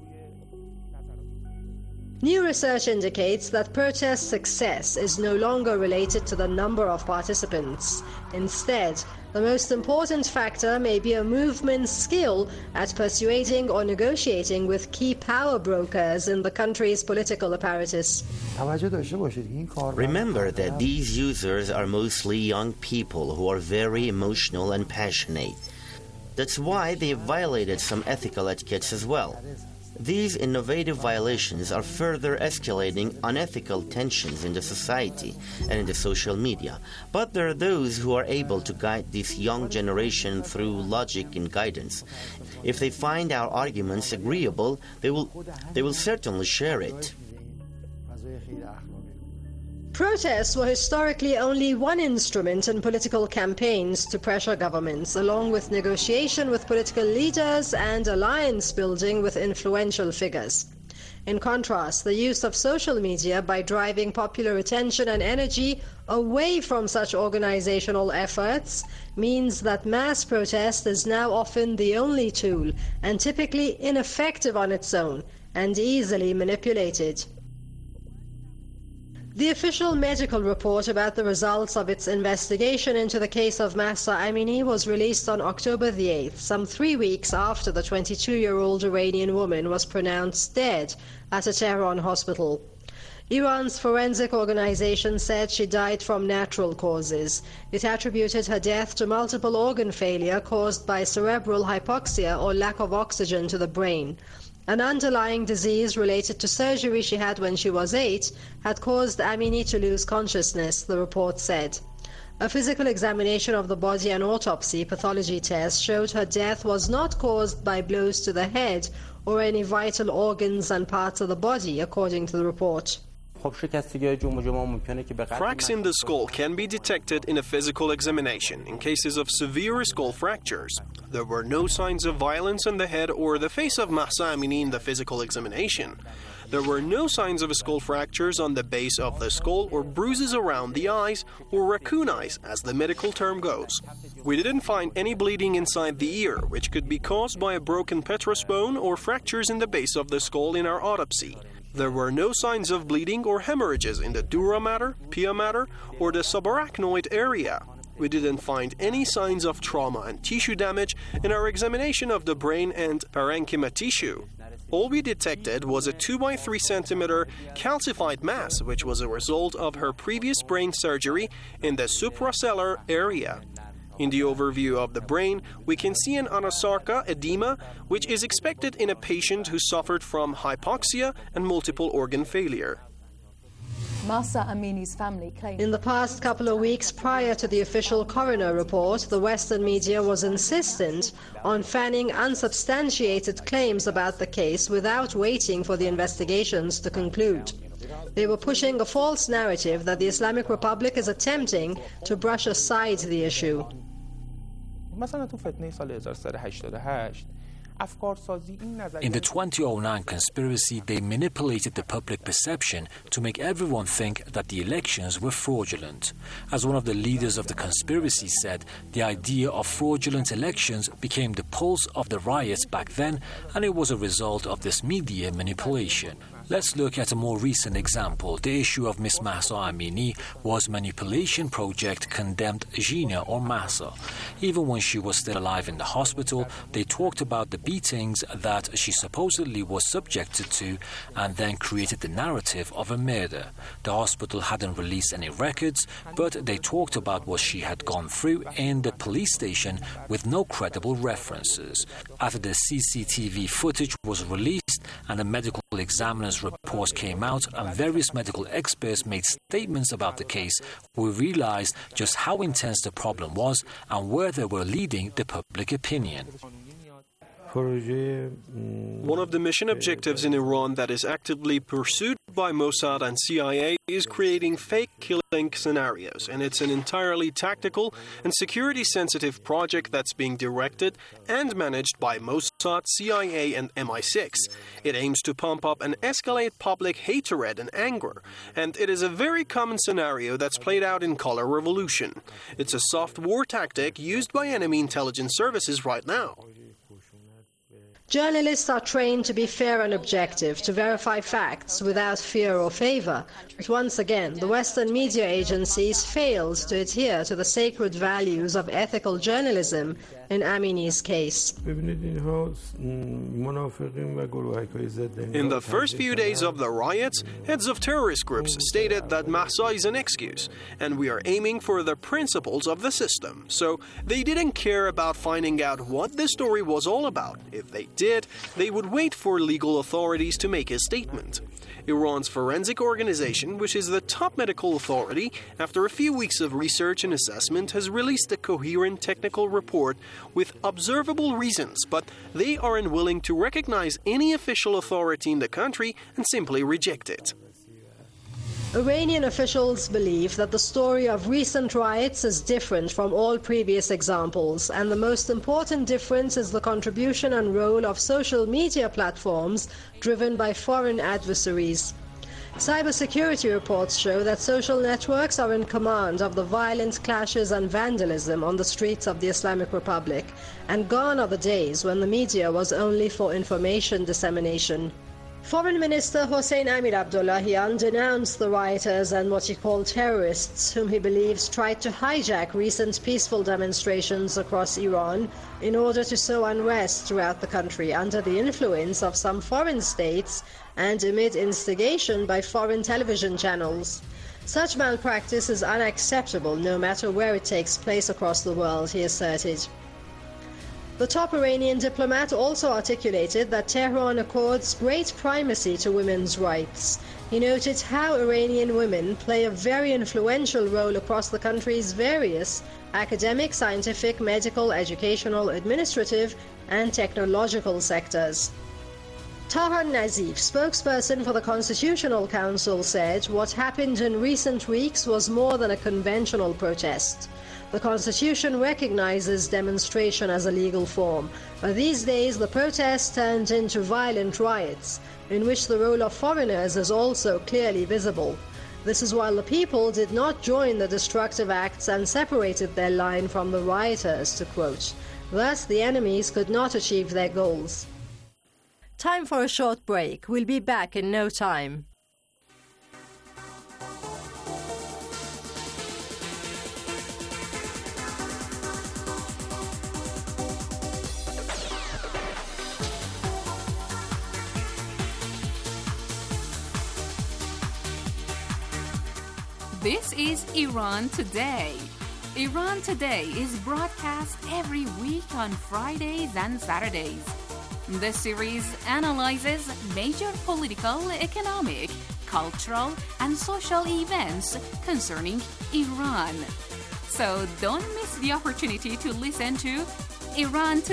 New research indicates that protest success is no longer related to the number of participants. Instead, the most important factor may be a movement's skill at persuading or negotiating with key power brokers in the country's political apparatus.
Remember that these users are mostly young people who are very emotional and passionate. That's why they have violated some ethical etiquettes as well. These innovative violations are further escalating unethical tensions in the society and in the social media. But there are those who are able to guide this young generation through logic and guidance. If they find our arguments agreeable, they will, they will certainly share it.
Protests were historically only one instrument in political campaigns to pressure governments, along with negotiation with political leaders and alliance building with influential figures. In contrast, the use of social media by driving popular attention and energy away from such organizational efforts means that mass protest is now often the only tool, and typically ineffective on its own and easily manipulated. The official medical report about the results of its investigation into the case of Mahsa Amini was released on October the eighth, some three weeks after the twenty-two-year-old Iranian woman was pronounced dead at a Tehran hospital. Iran's forensic organization said she died from natural causes. It attributed her death to multiple organ failure caused by cerebral hypoxia or lack of oxygen to the brain. An underlying disease related to surgery she had when she was eight had caused Amini to lose consciousness, the report said. A physical examination of the body and autopsy pathology test showed her death was not caused by blows to the head or any vital organs and parts of the body, according to the report.
Cracks in the skull can be detected in a physical examination in cases of severe skull fractures. There were no signs of violence in the head or the face of Mahsa Amini in the physical examination. There were no signs of skull fractures on the base of the skull or bruises around the eyes, or raccoon eyes as the medical term goes. We didn't find any bleeding inside the ear, which could be caused by a broken petrous bone or fractures in the base of the skull in our autopsy. There were no signs of bleeding or hemorrhages in the dura mater, pia mater, or the subarachnoid area. We didn't find any signs of trauma and tissue damage in our examination of the brain and parenchyma tissue. all we detected was a two by three centimeter calcified mass, which was a result of her previous brain surgery in the suprasellar area. In the overview of the brain, we can see an anasarca edema, which is expected in a patient who suffered from hypoxia and multiple organ failure.
Mahsa Amini's family claimed.
In the past couple of weeks prior to the official coroner report, the Western media was insistent on fanning unsubstantiated claims about the case without waiting for the investigations to conclude. They were pushing a false narrative that the Islamic Republic is attempting to brush aside the issue.
In the twenty oh nine conspiracy, they manipulated the public perception to make everyone think that the elections were fraudulent. As one of the leaders of the conspiracy said, the idea of fraudulent elections became the pulse of the riots back then, and it was a result of this media manipulation. Let's look at a more recent example. The issue of Miss Mahsa Amini was manipulation project condemned Gina or Mahsa. Even when she was still alive in the hospital, they talked about the beatings that she supposedly was subjected to and then created the narrative of a murder. The hospital hadn't released any records, but they talked about what she had gone through in the police station with no credible references. After the C C T V footage was released and the medical examiner's reports came out and various medical experts made statements about the case, we realized just how intense the problem was and where they were leading the public opinion.
One of the mission objectives in Iran that is actively pursued by Mossad and C I A is creating fake killing scenarios, and it's an entirely tactical and security-sensitive project that's being directed and managed by Mossad, C I A, and M I six. It aims to pump up and escalate public hatred and anger, and it is a very common scenario that's played out in Color Revolution. It's a soft war tactic used by enemy intelligence services right now.
Journalists are trained to be fair and objective, to verify facts without fear or favor. But once again, the Western media agencies failed to adhere to the sacred values of ethical journalism in Amini's case.
In the first few days of the riots, heads of terrorist groups stated that Mahsa is an excuse, and we are aiming for the principles of the system. So they didn't care about finding out what the story was all about. If they did, they would wait for legal authorities to make a statement. Iran's forensic organization, which is the top medical authority, after a few weeks of research and assessment, has released a coherent technical report with observable reasons, but they are unwilling to recognize any official authority in the country and simply reject it.
Iranian officials believe that the story of recent riots is different from all previous examples, and the most important difference is the contribution and role of social media platforms driven by foreign adversaries. Cybersecurity reports show that social networks are in command of the violent clashes and vandalism on the streets of the Islamic Republic, and gone are the days when the media was only for information dissemination. Foreign Minister Hossein Amir Abdullahian denounced the rioters and what he called terrorists, whom he believes tried to hijack recent peaceful demonstrations across Iran in order to sow unrest throughout the country under the influence of some foreign states and amid instigation by foreign television channels. Such malpractice is unacceptable no matter where it takes place across the world, he asserted. The top Iranian diplomat also articulated that Tehran accords great primacy to women's rights. He noted how Iranian women play a very influential role across the country's various academic, scientific, medical, educational, administrative, and technological sectors. Tahan Nazif, spokesperson for the Constitutional Council, said what happened in recent weeks was more than a conventional protest. The Constitution recognizes demonstration as a legal form, but these days the protest turned into violent riots, in which the role of foreigners is also clearly visible. This is while the people did not join the destructive acts and separated their line from the rioters, to quote. Thus, the enemies could not achieve their goals. Time for a short break. We'll be back in no time.
This is Iran Today. Iran Today is broadcast every week on Fridays and Saturdays. The series analyzes major political, economic, cultural, and social events concerning Iran. So don't miss the opportunity to listen to Iran Today.